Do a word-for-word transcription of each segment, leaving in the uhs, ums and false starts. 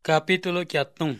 Capítulo Kiatung.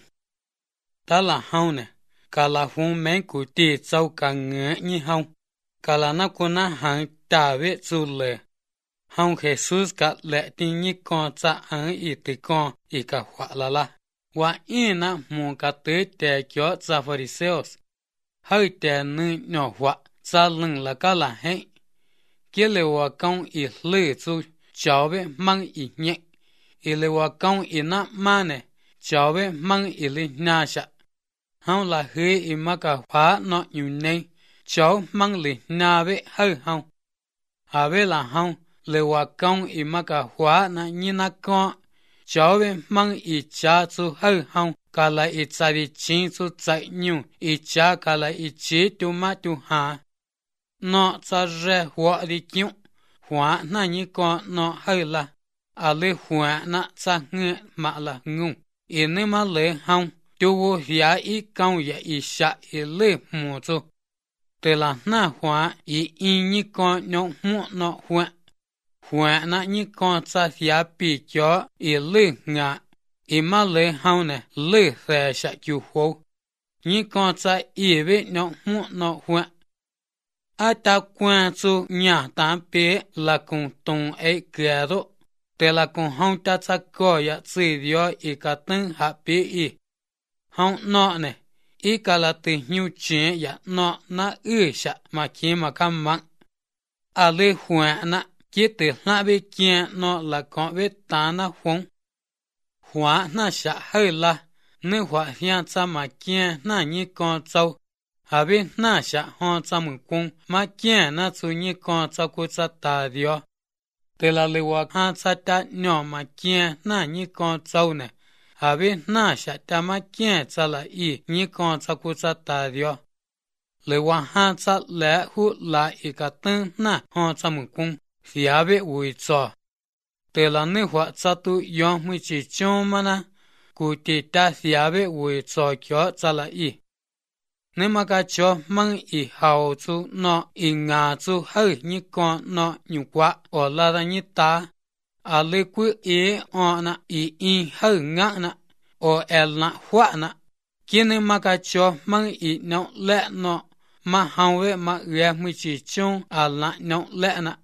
Ta là hông nè, cả là hùng mến của tì châu cả ngỡ như hông, cả là nó của nó hẳn trả vệ dù lệ. Hông Jesus cả lệ tì như con cha ấn ý tì con ý cả họa là la. Và ý nà mù cả tới tè cho cha Phariseos. Hơi tè nữ nhỏ họa, cha lưng là cả là hẹn. Kia lệ hòa công ý lệ dù cháu vệ mang ý nhẹ. Ý lệ hòa công ý nà mà nè, cháu vệ mang ý lệ nà sạ. Hông là hơi ý mà cả hóa nó như này, cháu mang lệ nà vệ hơi hông. Hà vệ là hông, lệ hòa công ý mà cả hóa nó như nà con. Cháu vệ mang ý chá chú hơi hông, cả là ý chá đi chính chú chạy nhu, ý chá cả là ý chế tu mà tu hà. Nó chá rè hóa đi kiệu, hóa nó như con nó hơi là. À lê hóa nó chá ngựa mà là ngu. Ý nê mà lê hông, tu vô giá ý công giá ý xạ ý lê mù chú. Tê là nà hóa ý ý như con nó mụ nó hóa. Hóa nó như con chá giá bì chó ý lê ngạ. Ý mà lê hông nè lê xè xạ chú hô. Như con chá ý vết nó mụ nó hóa. À ta quan chú nhà tám bế là cùng tông ấy kẻ rộ. Tê là cùng hông ta chá có ya chì dió ý cả tân hạ bế ý. Hông nọ nè, ý cả là từ nhu chén ya nọ na ư xạ mà khi mà cả mạng. À lê hóa nạ, kia từ lạ bế kia nọ là con bế tá na hông. Hóa na xạ hơi là, nữ hóa hiang cha mà kia na như con châu. Hà bế na xạ hông cha mừng cung mà kia na chú như con châu của cha ta dió. Tê là lê hóa hang cha ta nhỏ mà kia na như con châu nè. Hà bế na xạ ta mà kia cha là ý như con châu của cha ta dió. Lê hóa hang cha lẽ hút lại ý cả tân na hông cha mừng cung. Thì hà bế ui cho. Tê là nữ hóa cha tu yong mùi chỉ chông mà na. Cụ tì ta thì hà bế ui cho kio cha là ý. Nếu mà cả cho mang ý hào chú nó ý ngà chú hơi như con nó nhục quá ở là ra như ta. À lê quý ý ọ nạ ý ý hơi ngạc nạ ở el nạ hóa nạ. Kia nếu mà cả cho mang ý nó lẹ nó mà hào vệ mà ghé mùi chỉ chông à lạ nó lẹ nạ.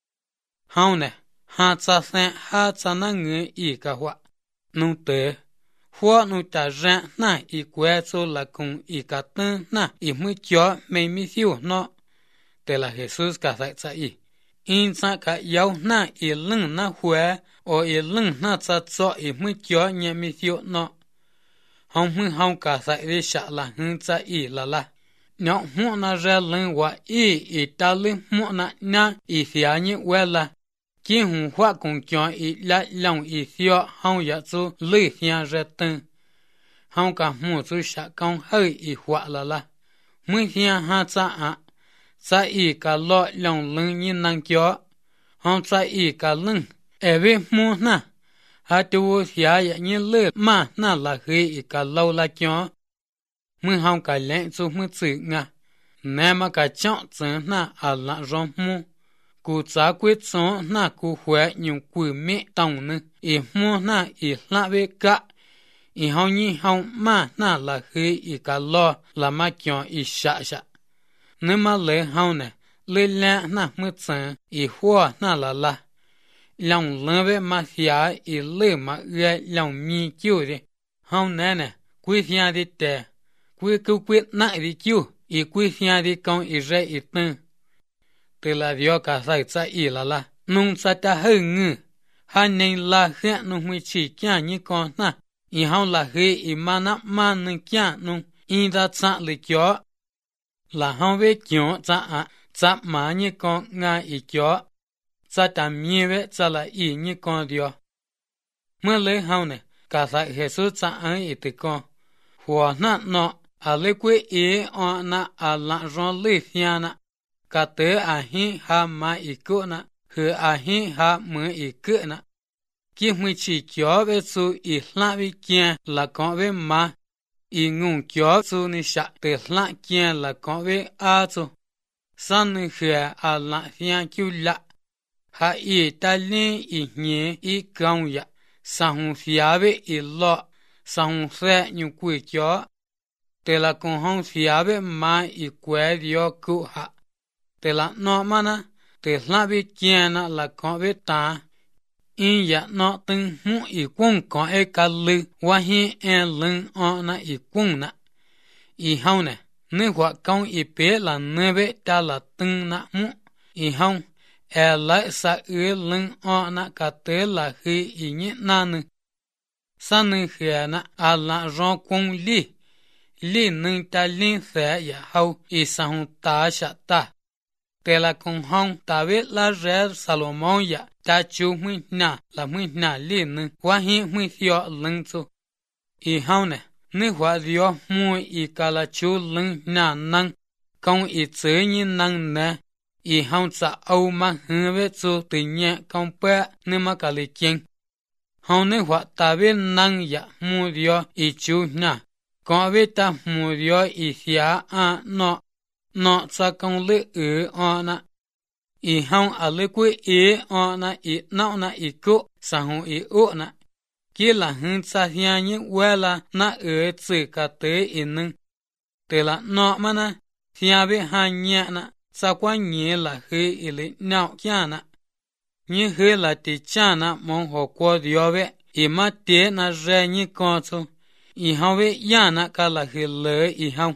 Hào nè, hà cha sen hà cha nạ người ý cả hóa. Nụ tế. Hóa nụ ta rã nà ý quẹ cho là cùng ý cả tân nà ý mới chó mê mi thiêu nó. Tê là Jesus cả dạy cha ý. In cha cả yếu nà ý lưng nà huế ô ý lưng nà cha cho ý mới chó nhẹ mi thiêu nó. Hông mừng hông cả dạy đi xạ là hương cha ý là là. Nhọ mụ nà ra lưng quả ý ý ta lưng mụ nà nà ý thịa như quẹ là. Khi hùng hóa cùng cho ý lại lòng ý thiêu hông giả chú lưu thiêng ra tân. Hông cả mù chú xạ công hơi ý hóa là là. Mới thiêng hạ cha ạ. Cha ý cả lọ lòng lưng như năng chó. Hông cha ý cả lưng. Ế bế mù nà. Hạ tu vô thịa dạ như lưu mà nà là hơi ý cả lâu là chó. Mới hông cả lệnh chú mới chữ ngà. Nè mà cả chọn chữ nà à lạ rong mù. Cụ cha quyết sống nà cụ huế những quỷ mẹ tổng nư. Ý mua nà ý lạ bế cả. Ý hông nhi hông mà nà là hơi ý cả lo là mà kiong ý xạ xạ. Nếu mà lê hông nè, lê lẹ nà mơ chân ý hoa nà là là. Lòng lơ bế mà thịa ý lê mà ghé lòng mi kiêu đi. Hông nè nè, quý thịa đi tè. Quý cứu quyết nạ đi kiêu. Ý quý thịa đi công ý rê ý tân. Tê là dió cả dạy cha ý là là. Nông cha ta hơi ngư. Hà nên là khẽ nông mùi chỉ kia như con nà. Ý hông là hơi ý mà nạ mà nâng kia nông. Ý ra cha lì kió. Là hông về kió cha ạ. Cha mà như con ngà ý kió. Cha ta miê về cha là ý như con dió. Mới lấy hông nè. Cả dạy Jesus cha ấn ý tì con. Hòa nạ nọ. À lê quê ý ọ nạ à lạ rong lê thịa nạ. Cả tế à hi ha ma ý cụ nạ. Hư à hi ha mơ ý cụ nạ. Khi mùi chỉ kió về chú ý lạ vi kia là con về ma. Ý ngùng kió chú ni xạ tế lạ kia là con về a chú. San nư khứa à lạ thiang kiu lạ. Hạ ý ta lên ý nhé ý gong ya. Sa hùng phía về ý lọ. xong xe như quỷ chó. Tê là con hông xìa bế mà y quế dió cụ hạ. Tê là nó mà na, tê là bế chèn là con bế ta. In ya nó từng mũ y quân con ê ca lư, wa hi en lưng ọ na y quân na. Y hông nè, nữ hóa công y bế là nữ bế ta là từng na mũ. Y hông, e lại sa ư lưng ọ na ca tế là hư y nhị na nữ. Sa nữ khía na à là rong quân li. Li nâng ta linh xe ya hâu y sa hông ta xa ta. Tê là con hông ta biết là rẽ Salomon ya ta chú huynh na là huynh na li nâng hóa hi huynh thiyo lưng chú. Y hông nè, nữ hóa diyo mùi y ca là chú lưng na nâng công y chế như nâng nè. Y hông cha âu mà hư với chú tự nhẹ công bế nữ mà ca lì chênh. Hông nữ hóa ta biết nâng ya mùi diyo y chú na. Con biết ta mùi diyo y thịa à nọ. Nó cha công lệ ư ọ na. Y hông à lệ quê ế ọ na y nạo na y cụ sa hông y ụ na. Kì là hương cha thịa nhé quê là na ư chữ cả tế y nâng. Tê là nọ mà na. Thịa bế hà nhẹ na. Cha qua nhé là hư y lệ nạo kia na. Nhé hư là tì cha na mong hồ qua diyo bế. Y mà tế na rè nhé con chú. Y hông bế ya na ca là hư lỡ y hông.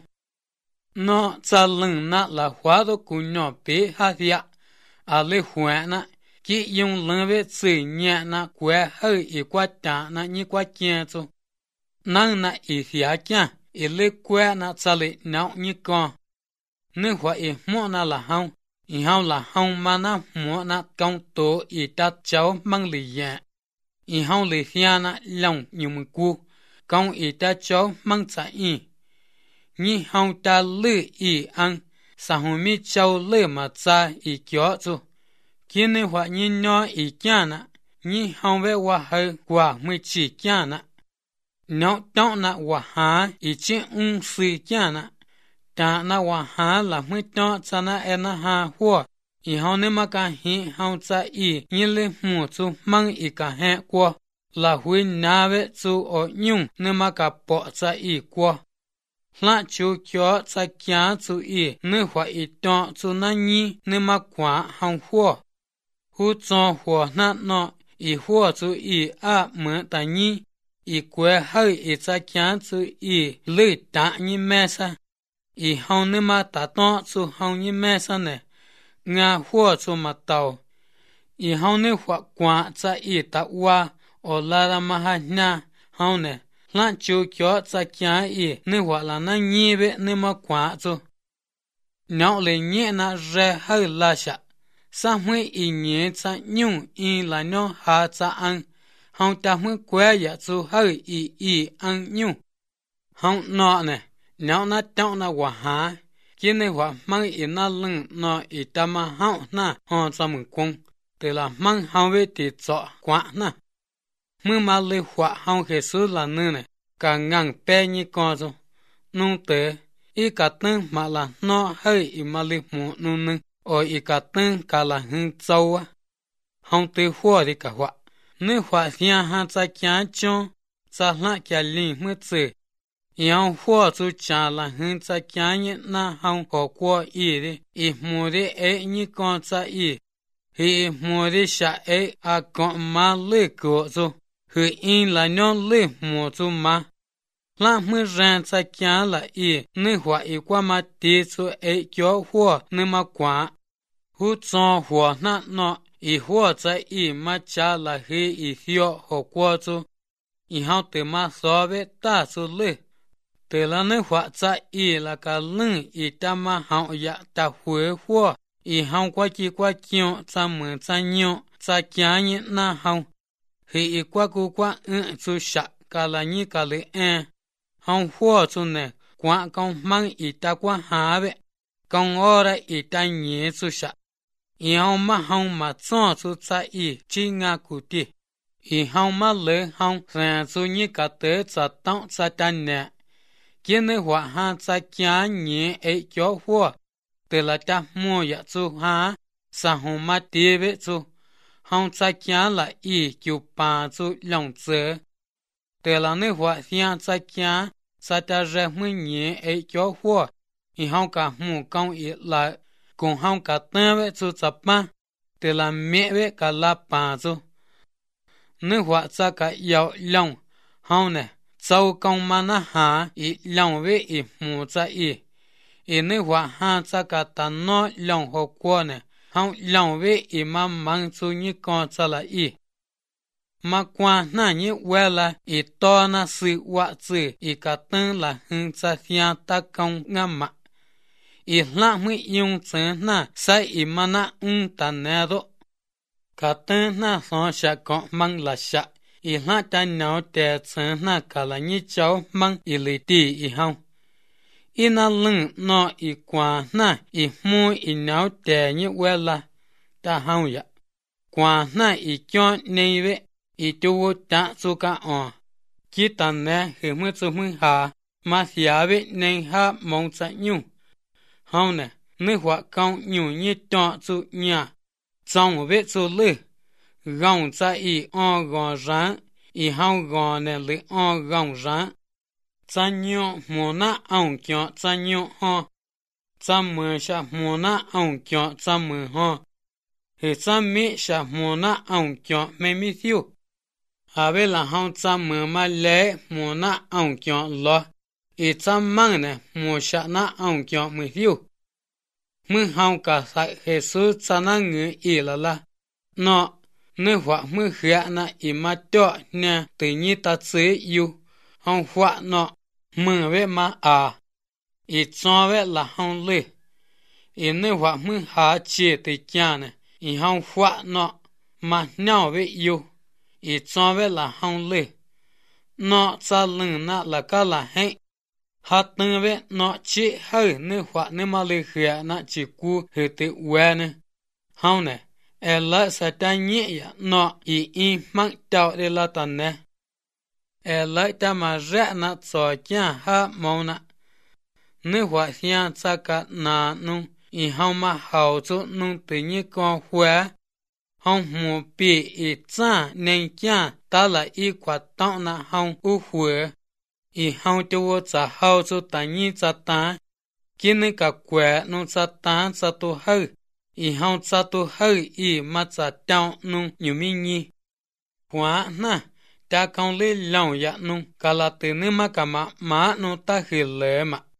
Nó cha lưng na là hóa đô cú nhỏ bế hà thịa. À lê hóa na. Kì dùng lưng bế chữ nhẹ na quê hơi y quá ta na như quá chê chú. Nâng na y thịa kia. Y lê quê na cha lê nạo như con. Nữ hóa y mộ na là hông. Y hông là hông mà na mộ na công tố y ta cháu mang lì dạ. Y hông lì thịa na lòng như mùi cú. Công y ta cháu mang cha y. Nhi hông ta lư y ăn, sa hông mi cháu lư mà cha y kio chú. Kì nữ hóa nhi nhỏ y kia na, nhi hông vẽ hòa hơi quả mười chỉ kia na. Nó tóc na hòa há y chí ung sư kia na. Ta na hòa há là mười tóc cha na e na hà hùa. Y hông nữ mà ca hi hông cha y nhi lê mù chú mang y ca hẹ qua. Là huy na vẽ chú ở nhung nữ mà ca bỏ cha y qua. Lạ chú kio cha kia chú y nữ hóa y tọ chú na nhi nữ mà quả hông hùa. Hú cho hùa na nọ y hùa chú y à mở ta nhi. Y quê hơi y cha kia chú y lư ta nhi mẹ sa. Y hông nữ mà ta tọ chú hông nhi mẹ sa nè. Nga hùa chú mà tàu. Y hông nữ hóa quả cha y ta ua ở la ra mà hà na hông nè. Lạ chú kio cha kia y nữ hóa là na nhi bế nữ mà quả chú. Nạo lê nhẹ na rè hơi la xa. Sa mùi y nhẹ cha nhung y là nó hà cha ăn. Hông ta mùi quê ya chú hơi y y ăn nhung. Hông nọ nè. Nạo na tóc na hòa há. Kì nữ hóa mang y na lưng nọ y ta mà hông na hông cha mừng cung. Tê là mang hông bế tì chọ quả na. Mưa mà lê hóa hông khế sư là nữ nè. Cả ngang bè như con chú. Nông tế. Y cả tân mà là nó hơi y mà lê mũ nụ nâng. Ở y cả tân cả là hương châu á. Hông tế hùa đi cả hóa. Nữ hóa thịa hà cha kia chông. Cha lạ kia linh mưa chữ. Y hông hùa chú cha là hương cha kia nhé na hông có qua y đi. Y mù đi ế như con cha y. Y mù đi xa ế à con mà lê cổ chú. Hư in là nhon lê mù chú mà. Lạ mưa ràng cha kia là y. Nữ hóa y qua mà tí chú ế kio hùa nữ mà quả. Hú cho hùa nạ nọ. Y hùa cha y mà cha là hư y thiyo hồ qua chú. Y hông tử mà xó bế ta chú lê. Tử là nữ hóa cha y là cả lưng y ta mà hông dạ ta huế hùa. Y hông qua chi qua kiong cha mượn cha nhọ. Cha kia nhé na hông. Hư y qua cú qua ưng chú sạc cả là nhi cả lê en. Hông hùa chú nè. Qua công mang y ta qua há bế. Công ổ ra y ta nhé chú sạc. Y hông mà hông mà chọn chú cha y chi ngà cụ tì. Y hông mà lỡ hông ràng chú nhi cả tế cha tông cha ta nè. Kì nữ hóa hà cha kia nhé ấy kio hùa. Tê là ta mua ya chú há. Sa hông mà tì bế chú. Hông cha kia là y kiu bà chú lòng chớ. từ là nơi hoa thiên sa kia sa ta ra mới nhẹ ấy cho hoa y hong cả mù công y lại cùng hong cả tên với chú tập ma từ là mẹ với cả la bà chú nơi hoa sa cả yêu lòng hong này sau công mà na hà y lòng với y mù sa y y nơi hoa ha sa cả ta nó lòng hồ qua này hong lòng với y mà mang chú như con sa là y mà qua na như quê là y to na sự vạ chữ y cả tên là hưng sa thiên ta công ngâm mà y la mới dùng tên na sai y mà na un ta nè đó cả tên na son sa con mang là sa y la ta nào để tên na cả là như cháu mang y lì đi y hông y na lưng nó y qua na y mua y nào để như quê là ta hông vậy qua na y cho nên vậy y tu ta su ka on ki tan ne he mu su mu ha ma sia ve ne ha mong sa nyu hao ne ne hwa kaung nyu ni to su nya zong ve su le gong sa y on gon ran y hao gon ne le on gong ran sa nyu mo na on kyo sa nyu ho sa mu sha mo na on kyo sa mu ho he sa mi sha mo na on kyo me mi siu ave la hong tsam mơ ma lệ mùa na ông kyo lo y tsam mang ne mùa sha na ông kyo mơ hiu mơ hong cả sai Jesus tsana ngư y la la no nơ họa mơ khía na y ma cho nè tự nhiên ta chế yu hong họa no mơ ve ma à y cho ve là hong lê y nơ họa mơ hà chia tự kia nè y hong họa no ma nhau ve yu y cho về là hong lê nó cha lưng na là cả là hay hạt tương về nó chỉ hơi nơi hoa nơi mà lê khía na chỉ cu hơi tự quen nè hong nè e lại sa ta nhẹ ya nó y y mang trao để la tan nè e lại ta mà rẽ na cho kia ha mong na nơi hoa hiang cha cả na nung y hong mà hậu chỗ nung tự nhiên con khoe hong mù bị y cha nên kia ta là y quả tao na hong u huế y hong cho cha hao cho ta nhi cha ta kia nên cả quẻ nông cha ta cha tu hơi y hong cha tu hơi y mà cha tao nông nhiều mi nhi quá na ta không lấy lòng ya nông cả là từ nơi mà cả mà má nông ta hiểu lệ mà